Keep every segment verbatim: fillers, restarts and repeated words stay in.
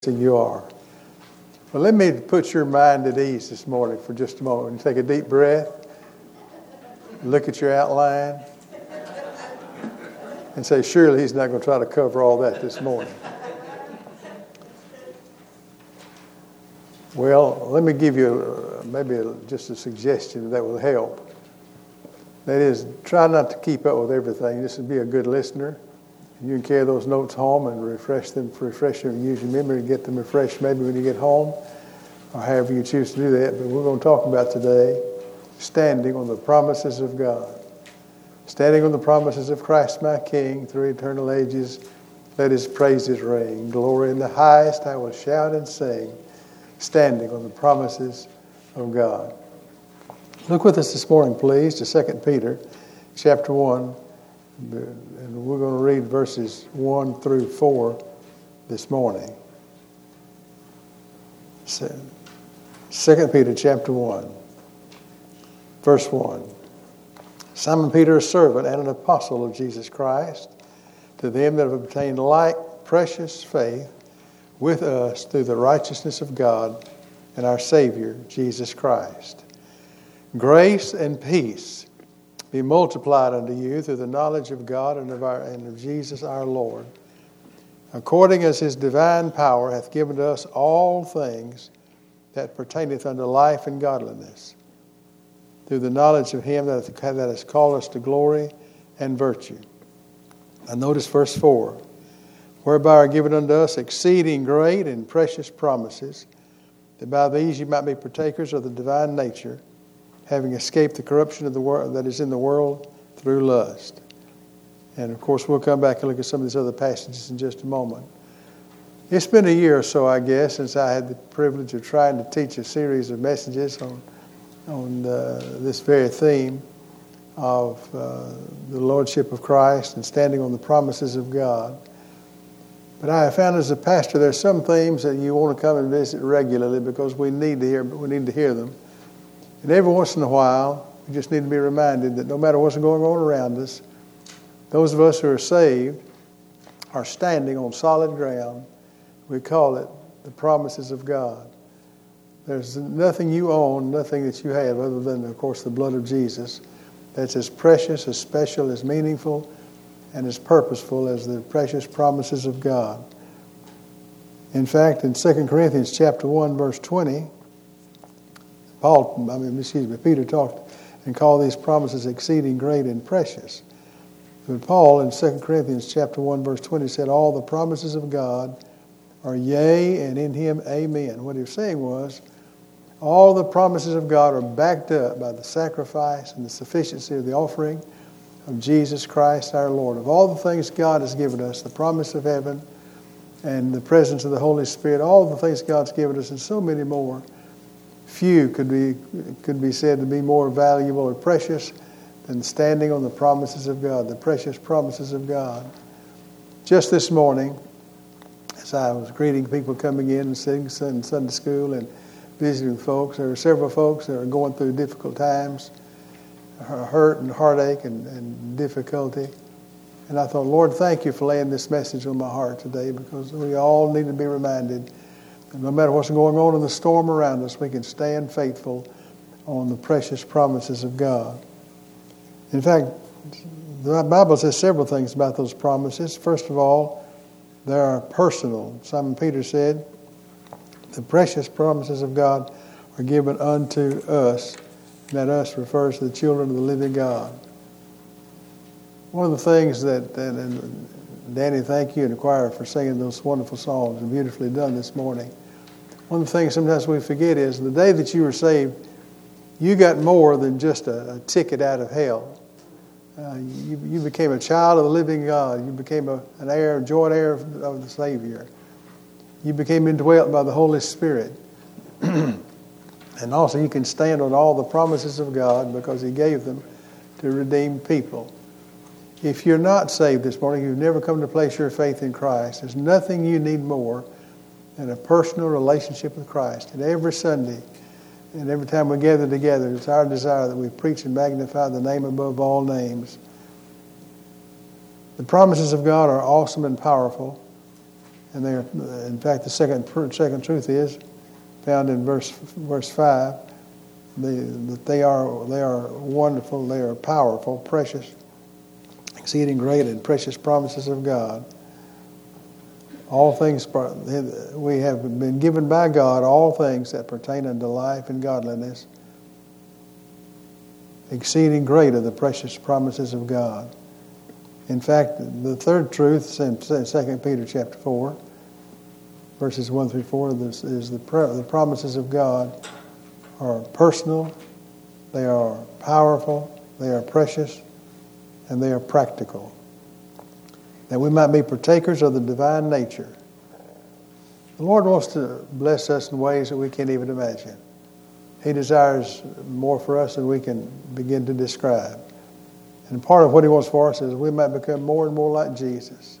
You are. Well, let me put your mind at ease this morning for just a moment. You take a deep breath, look at your outline, and say, surely he's not going to try to cover all that this morning. Well, let me give you uh, maybe a, just a suggestion that will help. That is, try not to keep up with everything. Just be a good listener. You can carry those notes home and refresh them, refresh them, and use your memory to get them refreshed maybe when you get home, or however you choose to do that. But we're going to talk about today standing on the promises of God. Standing on the promises of Christ my King through eternal ages, let his praises ring. Glory in the highest I will shout and sing, standing on the promises of God. Look with us this morning, please, to Second Peter chapter one. And we're going to read verses one through four this morning. Second Peter chapter one, verse one. Simon Peter, a servant and an apostle of Jesus Christ, to them that have obtained like precious faith with us through the righteousness of God and our Savior, Jesus Christ. Grace and peace be multiplied unto you through the knowledge of God and of, our, and of Jesus our Lord, according as his divine power hath given to us all things that pertaineth unto life and godliness, through the knowledge of him that, that has called us to glory and virtue. Now notice verse four, whereby are given unto us exceeding great and precious promises, that by these you might be partakers of the divine nature, having escaped the corruption of the world that is in the world through lust. And of course, we'll come back and look at some of these other passages in just a moment. It's been a year or so, I guess, since I had the privilege of trying to teach a series of messages on on uh, this very theme of uh, the Lordship of Christ and standing on the promises of God. But I have found as a pastor, there's some themes that you want to come and visit regularly because we need to hear, we need to hear them. And every once in a while, we just need to be reminded that no matter what's going on around us, those of us who are saved are standing on solid ground. We call it the promises of God. There's nothing you own, nothing that you have other than, of course, the blood of Jesus that's as precious, as special, as meaningful, and as purposeful as the precious promises of God. In fact, in Second Corinthians chapter one, verse twenty, Paul, I mean, excuse me, Peter talked and called these promises exceeding great and precious. But Paul in Second Corinthians chapter one, verse twenty said, all the promises of God are yea, and in him amen. What he was saying was, all the promises of God are backed up by the sacrifice and the sufficiency of the offering of Jesus Christ our Lord. Of all the things God has given us, the promise of heaven and the presence of the Holy Spirit, all the things God's given us and so many more, few could be could be said to be more valuable or precious than standing on the promises of God, the precious promises of God. Just this morning, as I was greeting people coming in and sitting in Sunday school and visiting folks, there were several folks that are going through difficult times, hurt and heartache and, and difficulty. And I thought, Lord, thank you for laying this message on my heart today, because we all need to be reminded no matter what's going on in the storm around us, we can stand faithful on the precious promises of God. In fact, the Bible says several things about those promises. First of all, they are personal. Simon Peter said, the precious promises of God are given unto us. And that us refers to the children of the living God. One of the things that, that and Danny, thank you and the choir for singing those wonderful songs and beautifully done this morning. One of the things sometimes we forget is the day that you were saved, you got more than just a, a ticket out of hell. Uh, you, you became a child of the living God. You became a, an heir, joint heir of, of the Savior. You became indwelt by the Holy Spirit. And also you can stand on all the promises of God because he gave them to redeem people. If you're not saved this morning, you've never come to place your faith in Christ, there's nothing you need more than a personal relationship with Christ. And every Sunday and every time we gather together, it's our desire that we preach and magnify the name above all names. The promises of God are awesome and powerful. And they are, in fact, the second second truth is found in verse verse five. They, that they are they are wonderful, they are powerful, precious, exceeding great and precious promises of God. All things we have been given by God, all things that pertain unto life and godliness, exceeding great are the precious promises of God. In fact, the third truth in Second Peter chapter four, verses one through four, this is the the promises of God are personal, they are powerful, they are precious, and they are practical. That we might be partakers of the divine nature. The Lord wants to bless us in ways that we can't even imagine. He desires more for us than we can begin to describe. And part of what He wants for us is we might become more and more like Jesus.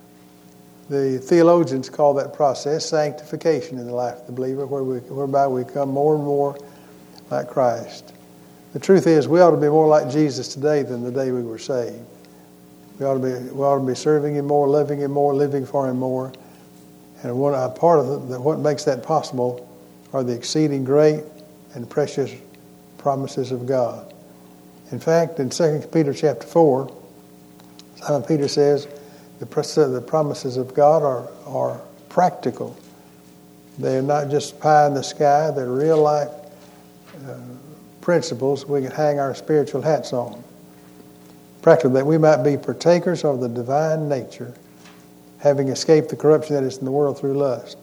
The theologians call that process sanctification in the life of the believer, where we, whereby we become more and more like Christ. The truth is, we ought to be more like Jesus today than the day we were saved. We ought to be, we ought to be serving Him more, loving Him more, living for Him more. And one, a part of the, what makes that possible are the exceeding great and precious promises of God. In fact, in Second Peter chapter four, Simon Peter says the, the promises of God are, are practical. They are not just pie in the sky. They're real life uh, principles we can hang our spiritual hats on. Practical, that we might be partakers of the divine nature, having escaped the corruption that is in the world through lust.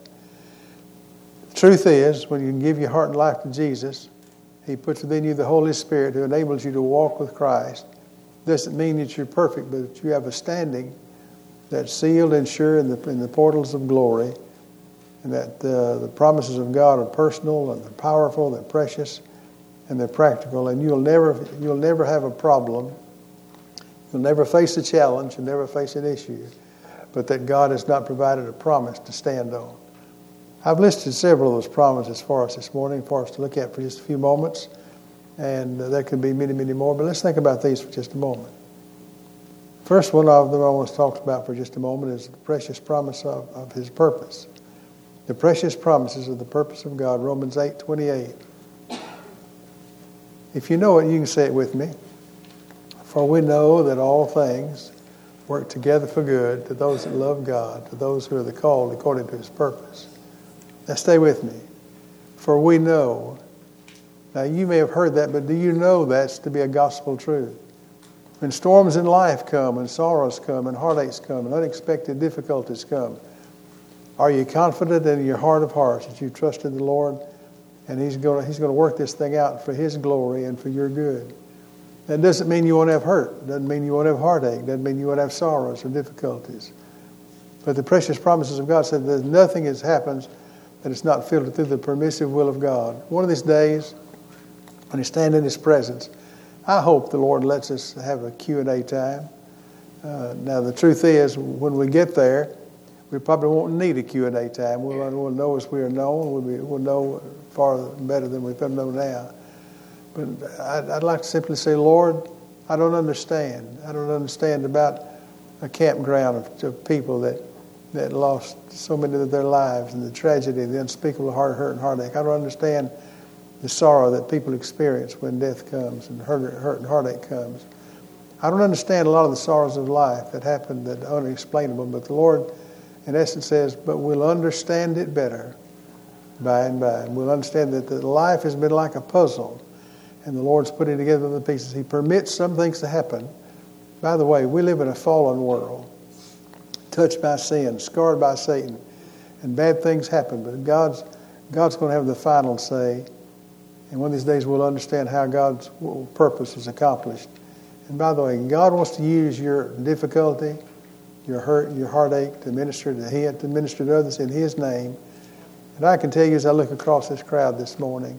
The truth is, when you give your heart and life to Jesus, He puts within you the Holy Spirit who enables you to walk with Christ. Doesn't mean that you're perfect, but you have a standing that's sealed and sure in the, in the portals of glory, and that uh, the promises of God are personal and they're powerful, they're precious, and they're practical, and you'll never you'll never have a problem. You'll never face a challenge. You'll never face an issue, but that God has not provided a promise to stand on. I've listed several of those promises for us this morning for us to look at for just a few moments, and uh, there could be many, many more, but let's think about these for just a moment. First one of them I want to talk about for just a moment is the precious promise of, of His purpose. The precious promises of the purpose of God, Romans eight twenty-eight. If you know it, you can say it with me. For we know that all things work together for good to those that love God, to those who are the called according to His purpose. Now stay with me. For we know. Now you may have heard that, but do you know that's to be a gospel truth? When storms in life come, and sorrows come, and heartaches come, and unexpected difficulties come, are you confident in your heart of hearts that you trust in the Lord and He's going to, He's going to work this thing out for His glory and for your good? That doesn't mean you won't have hurt. Doesn't mean you won't have heartache. Doesn't mean you won't have sorrows or difficulties. But the precious promises of God said that nothing has happened that is not filtered through the permissive will of God. One of these days, when you stand in His presence, I hope the Lord lets us have a Q and A time. Uh, now, the truth is, when we get there, we probably won't need a Q and A time. We'll, we'll know as we are known. We'll, be, we'll know far better than we know now. But I'd, I'd like to simply say, Lord, I don't understand. I don't understand about a campground of, of people that, that lost so many of their lives and the tragedy, the unspeakable heart hurt and heartache. I don't understand the sorrow that people experience when death comes and hurt, hurt and heartache comes. I don't understand a lot of the sorrows of life that happen that are unexplainable, but the Lord, in essence, says, but we'll understand it better by and by. And we'll understand that the life has been like a puzzle, and the Lord's putting together the pieces. He permits some things to happen. By the way, we live in a fallen world, touched by sin, scarred by Satan, and bad things happen, but God's, God's going to have the final say. And one of these days we'll understand how God's purpose is accomplished. And by the way, God wants to use your difficulty, your hurt, your heartache to minister to Him, to minister to others in His name. And I can tell you as I look across this crowd this morning,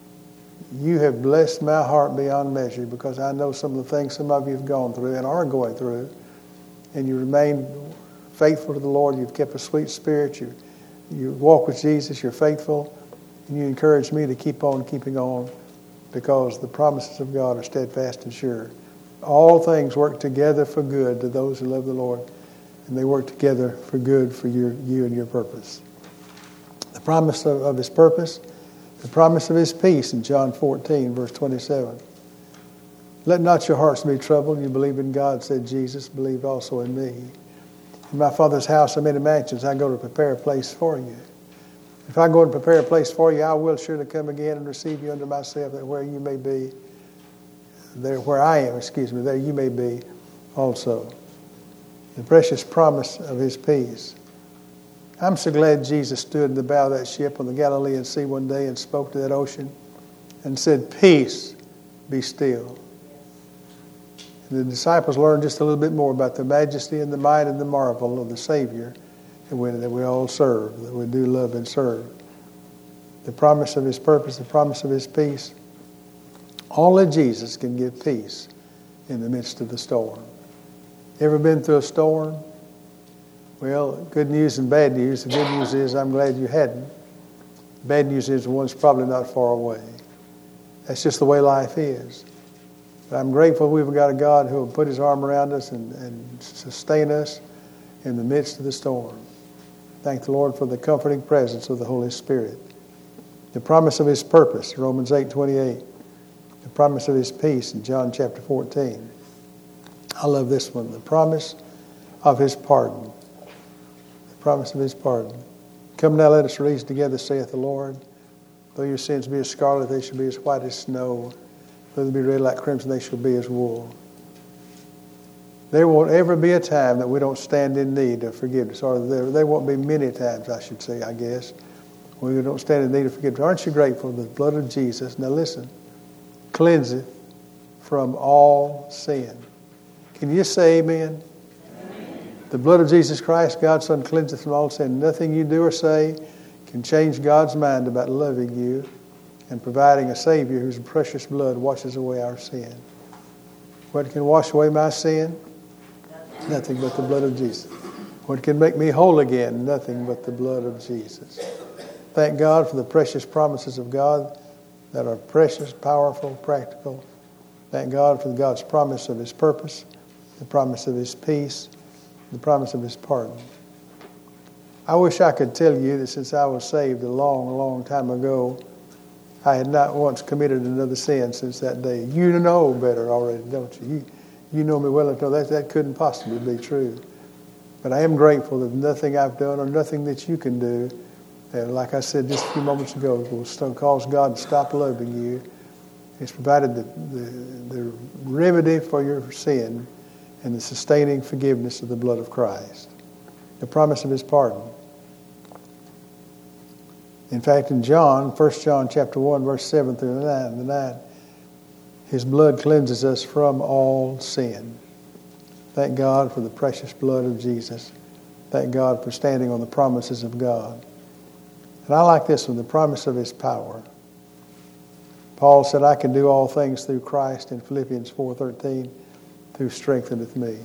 you have blessed my heart beyond measure, because I know some of the things some of you have gone through and are going through. And you remain faithful to the Lord. You've kept a sweet spirit. You, you walk with Jesus. You're faithful. And you encourage me to keep on keeping on, because the promises of God are steadfast and sure. All things work together for good to those who love the Lord and they work together for good for your, you and your purpose. The promise of, of his purpose, the promise of his peace in John fourteen, verse twenty-seven. Let not your hearts be troubled. You believe in God, said Jesus. Believe also in me. In my Father's house are many mansions. I go to prepare a place for you. If I go to prepare a place for you, I will surely come again and receive you unto myself, that where you may be, there where I am, excuse me, there you may be also. The precious promise of his peace. I'm so glad Jesus stood in the bow of that ship on the Galilean Sea one day and spoke to that ocean and said, "Peace, be still." And the disciples learned just a little bit more about the majesty and the might and the marvel of the Savior that we, that we all serve, that we do love and serve. The promise of his purpose, the promise of his peace. Only Jesus can give peace in the midst of the storm. Ever been through a storm? Well, good news and bad news. The good news is I'm glad you hadn't. Bad news is the one's probably not far away. That's just the way life is. But I'm grateful we've got a God who will put his arm around us and, and sustain us in the midst of the storm. Thank the Lord for the comforting presence of the Holy Spirit. The promise of his purpose, Romans eight twenty-eight. The promise of his peace in John chapter fourteen. I love this one. The promise of his pardon. The promise of his pardon. Come now, let us reason together, saith the Lord. Though your sins be as scarlet, they shall be as white as snow. Though they be red like crimson, they shall be as wool. There won't ever be a time that we don't stand in need of forgiveness. Or there, there won't be many times, I should say, I guess, when we don't stand in need of forgiveness. Aren't you grateful for the blood of Jesus? Now listen. Cleanseth from all sin. Can you say amen? Amen? The blood of Jesus Christ, God's Son, cleanseth from all sin. Nothing you do or say can change God's mind about loving you and providing a Savior whose precious blood washes away our sin. What can wash away my sin? Nothing, Nothing but the blood of Jesus. What can make me whole again? Nothing but the blood of Jesus. Thank God for the precious promises of God that are precious, powerful, practical. Thank God for God's promise of his purpose, the promise of his peace, the promise of his pardon. I wish I could tell you that since I was saved a long, long time ago, I had not once committed another sin since that day. You know better already, don't you? You, you know me well enough to know that that couldn't possibly be true. But I am grateful that nothing I've done or nothing that you can do, uh, like I said just a few moments ago, will cause God to stop loving you. He's provided the, the, the remedy for your sin and the sustaining forgiveness of the blood of Christ. The promise of his pardon. In fact, in John, First John chapter one, verse seven through nine, the nine, his blood cleanses us from all sin. Thank God for the precious blood of Jesus. Thank God for standing on the promises of God. And I like this one, the promise of his power. Paul said, I can do all things through Christ in Philippians four thirteen, who strengtheneth me.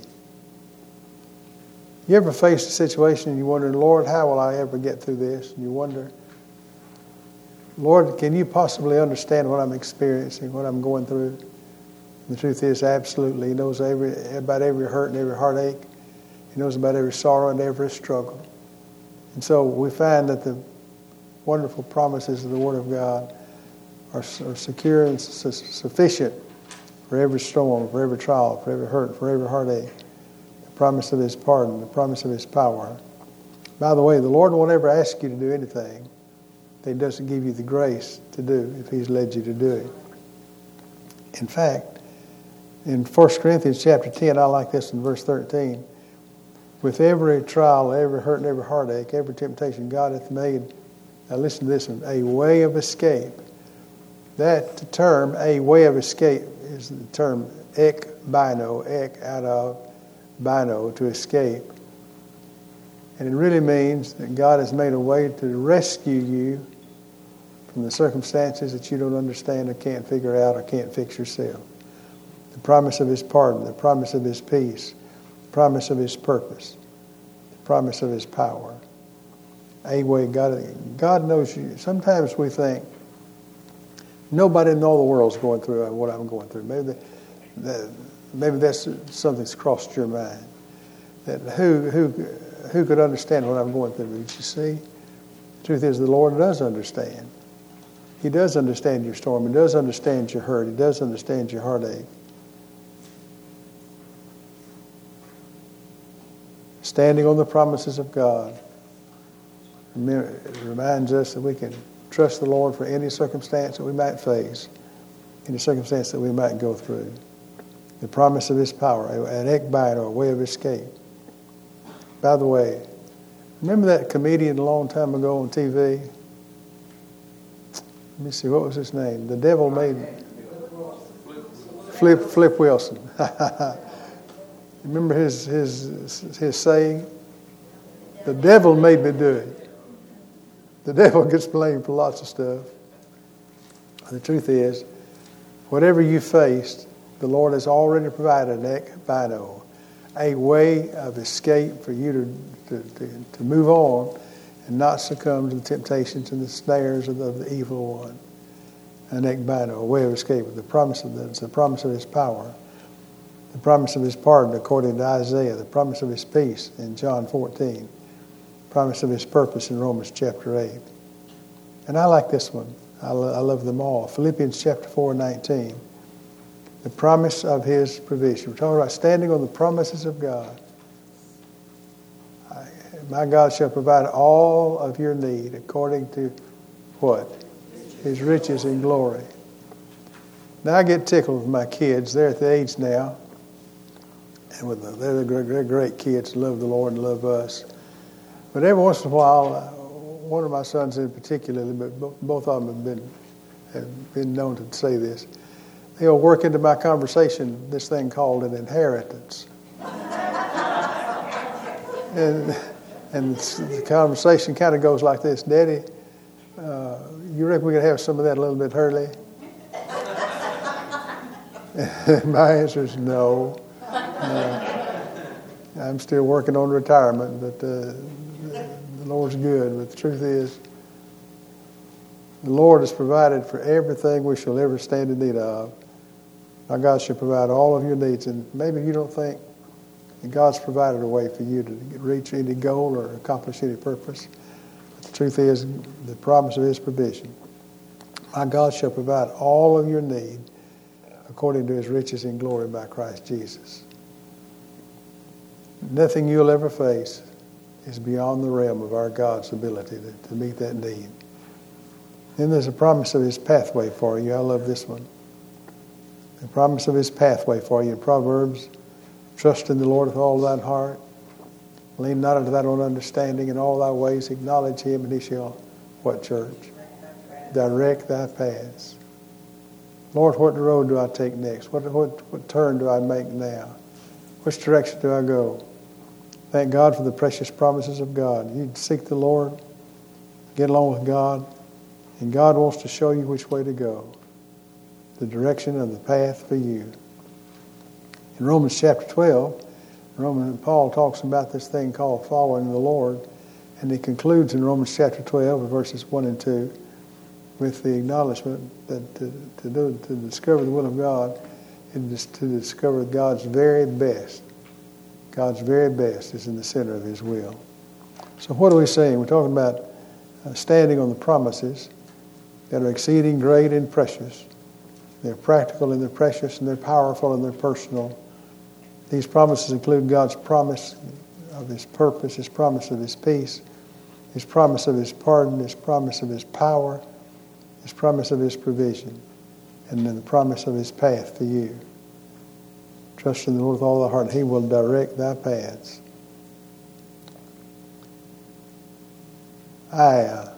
You ever faced a situation and you wonder, Lord, how will I ever get through this? And you wonder, Lord, can you possibly understand what I'm experiencing, what I'm going through? The truth is, absolutely. He knows every, about every hurt and every heartache. He knows about every sorrow and every struggle. And so we find that the wonderful promises of the Word of God are, are secure and su- sufficient for every storm, for every trial, for every hurt, for every heartache. The promise of his pardon, the promise of his power. By the way, the Lord won't ever ask you to do anything that he doesn't give you the grace to do if he's led you to do it. In fact, in First Corinthians chapter ten, I like this in verse thirteen. With every trial, every hurt, and every heartache, every temptation, God hath made, now listen to this one, a way of escape. That term, a way of escape, is the term ek bino, ek out of, bino, to escape. And it really means that God has made a way to rescue you from the circumstances that you don't understand or can't figure out or can't fix yourself. The promise of his pardon, the promise of his peace, the promise of his purpose, the promise of his power. A way God, God knows you. Sometimes we think, nobody in all the world is going through what I'm going through. Maybe, that, maybe that's something that's crossed your mind. that who who who could understand what I'm going through? But you see, the truth is the Lord does understand. He does understand your storm. He does understand your hurt. He does understand your heartache. Standing on the promises of God reminds us that we can trust the Lord for any circumstance that we might face, any circumstance that we might go through. The promise of His power, an ekbine or a way of escape. By the way, remember that comedian a long time ago on T V? Let me see, what was his name? The devil made Flip Flip Wilson. Remember his his his saying? The devil made me do it. The devil gets blamed for lots of stuff. The truth is, whatever you faced, the Lord has already provided an ekbino, a way of escape for you to, to, to, to move on and not succumb to the temptations and the snares of the, of the evil one. An ekbino, a way of escape, the promise of the, the promise of His power, the promise of His pardon according to Isaiah, the promise of His peace in John fourteen, the promise of His purpose in Romans chapter eight. And I like this one. I, lo- I love them all. Philippians chapter four, nineteen. The promise of His provision. We're talking about standing on the promises of God. I, my God shall provide all of your need according to what? His riches and glory. Now I get tickled with my kids. They're at the age now, and with the, they're, they're great kids, love the Lord and love us. But every once in a while, uh, one of my sons in particular, but both of them have been have been known to say this. They'll work into my conversation this thing called an inheritance. and and the conversation kind of goes like this: Daddy, uh, you reckon we could have some of that a little bit early? My answer is no. Uh, I'm still working on retirement, but uh, the Lord's good. But the truth is, the Lord has provided for everything we shall ever stand in need of. Our God shall provide all of your needs. And maybe you don't think that God's provided a way for you to reach any goal or accomplish any purpose. But the truth is, the promise of His provision. My God shall provide all of your need according to His riches and glory by Christ Jesus. Nothing you'll ever face is beyond the realm of our God's ability to, to meet that need. Then there's a promise of His pathway for you. I love this one. The promise of His pathway for you in Proverbs. Trust in the Lord with all thine heart. Lean not unto thine own understanding. In all thy ways acknowledge Him, and He shall, what, church? Direct thy paths. Lord, what road do I take next? What, what, what turn do I make now? Which direction do I go? Thank God for the precious promises of God. You seek the Lord, get along with God, and God wants to show you which way to go. The direction of the path for you. In Romans chapter twelve, Roman Paul talks about this thing called following the Lord, and he concludes in Romans chapter twelve, verses one and two, with the acknowledgement that to, to, do, to discover the will of God is to discover God's very best. God's very best is in the center of His will. So what are we saying? We're talking about uh, standing on the promises that are exceeding great and precious. They're practical and they're precious and they're powerful and they're personal. These promises include God's promise of His purpose, His promise of His peace, His promise of His pardon, His promise of His power, His promise of His provision, and then the promise of His path for you. Trust in the Lord with all thy heart, and He will direct thy paths. I uh,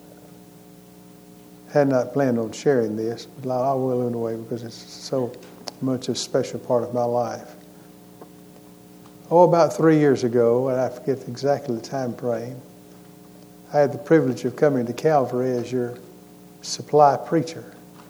had not planned on sharing this, but I will in a way because it's so much a special part of my life. Oh, about three years ago, and I forget exactly the time frame, I had the privilege of coming to Calvary as your supply preacher.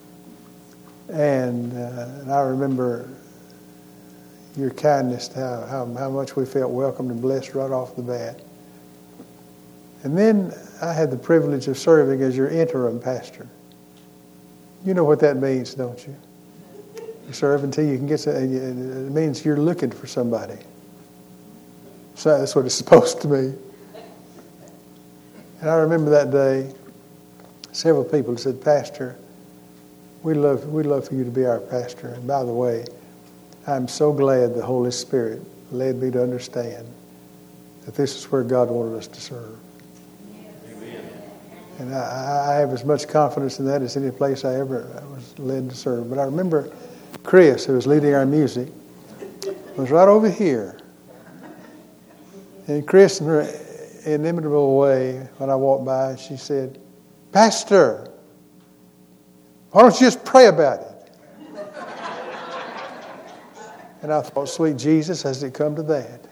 And, uh, and I remember your kindness, how, how, how much we felt welcomed and blessed right off the bat. And then I had the privilege of serving as your interim pastor. You know what that means, don't you? You serve until you can get, it means you're looking for somebody. So that's what it's supposed to be. And I remember that day, several people said, Pastor, we'd love, we'd love for you to be our pastor. And by the way, I'm so glad the Holy Spirit led me to understand that this is where God wanted us to serve. Amen. And I, I have as much confidence in that as any place I ever was led to serve. But I remember Chris, who was leading our music, was right over here. And Chris, in her inimitable way, when I walked by, she said, Pastor, why don't you just pray about it? And I thought, sweet Jesus, has it come to that?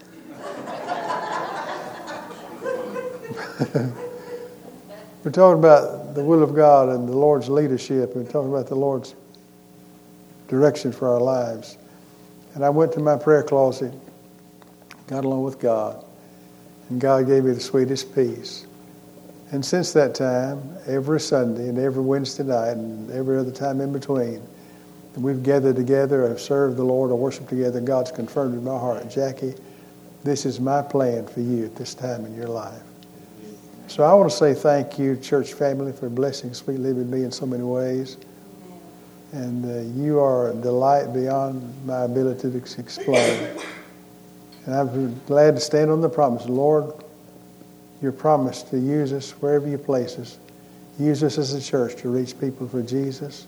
We're talking about the will of God and the Lord's leadership. We're talking about the Lord's direction for our lives. And I went to my prayer closet, got along with God, and God gave me the sweetest peace. And since that time, every Sunday and every Wednesday night and every other time in between, we've gathered together and served the Lord or worshiped together. God's confirmed in my heart, Jackie, this is my plan for you at this time in your life. So I want to say thank you, church family, for blessing Sweet Living me in so many ways. And uh, you are a delight beyond my ability to explain. And I'm glad to stand on the promise. Lord, your promise to use us wherever you place us. Use us as a church to reach people for Jesus.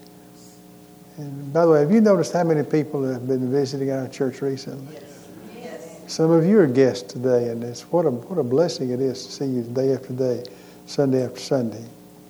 And by the way, have you noticed how many people have been visiting our church recently? Yes. Yes. Some of you are guests today, and it's what a what a blessing it is to see you day after day, Sunday after Sunday.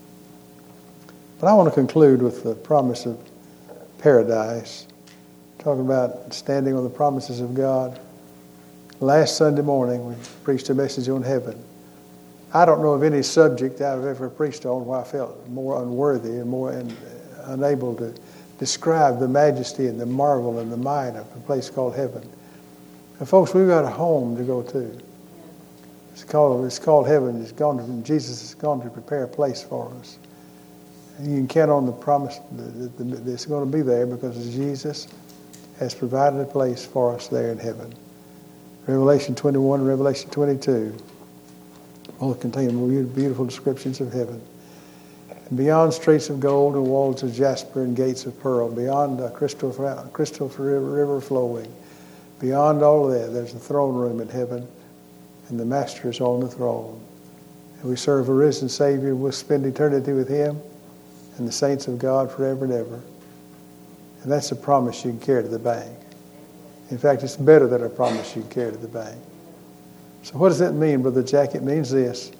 But I want to conclude with the promise of paradise, talking about standing on the promises of God. Last Sunday morning, we preached a message on heaven. I don't know of any subject I've ever preached on where I felt more unworthy and more in, unable to describe the majesty and the marvel and the might of a place called heaven. And folks, we've got a home to go to. It's called it's called heaven. It's gone to, Jesus has gone to prepare a place for us. And you can count on the promise that, that, that it's going to be there because Jesus has provided a place for us there in heaven. Revelation twenty-one and Revelation twenty-two both contain beautiful descriptions of heaven. And beyond streets of gold and walls of jasper and gates of pearl, beyond a crystal, crystal river flowing, beyond all of that, there's a throne room in heaven, and the Master is on the throne. And we serve a risen Savior. We'll spend eternity with Him and the saints of God forever and ever. And that's a promise you can carry to the bank. In fact, it's better than a promise you can carry to the bank. So what does that mean, Brother Jack? It means this.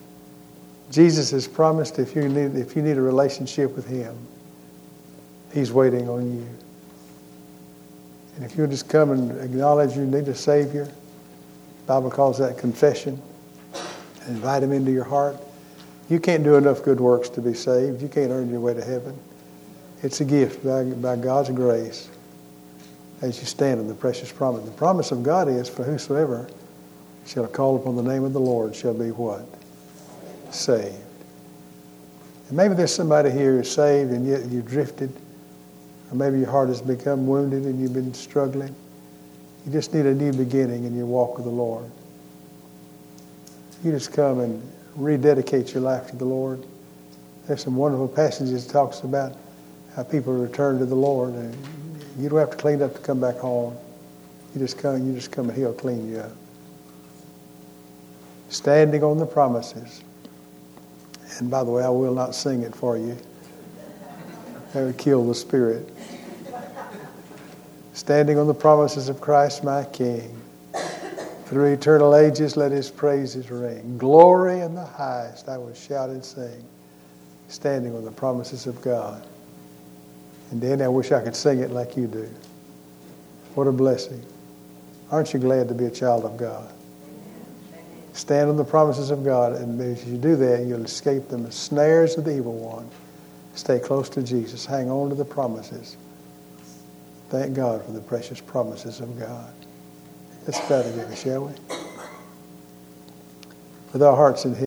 Jesus has promised if you need if you need a relationship with Him, He's waiting on you. And if you'll just come and acknowledge you need a Savior, the Bible calls that confession, and invite Him into your heart. You can't do enough good works to be saved. You can't earn your way to heaven. It's a gift by, by God's grace as you stand in the precious promise. The promise of God is, for whosoever shall call upon the name of the Lord shall be what? Saved. And maybe there's somebody here who's saved and yet you've drifted, or maybe your heart has become wounded and you've been struggling. You just need a new beginning in your walk with the Lord. You just come and rededicate your life to the Lord. There's some wonderful passages that talks about how people return to the Lord, and you don't have to clean up to come back home. You just come, you just come and He'll clean you up. Standing on the promises. And by the way, I will not sing it for you. That would kill the spirit. Standing on the promises of Christ my King. Through eternal ages let His praises ring. Glory in the highest I will shout and sing. Standing on the promises of God. And Danny, I wish I could sing it like you do. What a blessing. Aren't you glad to be a child of God? Stand on the promises of God, and as you do that, you'll escape the snares of the evil one. Stay close to Jesus. Hang on to the promises. Thank God for the precious promises of God. Let's bow together, shall we? With our hearts in His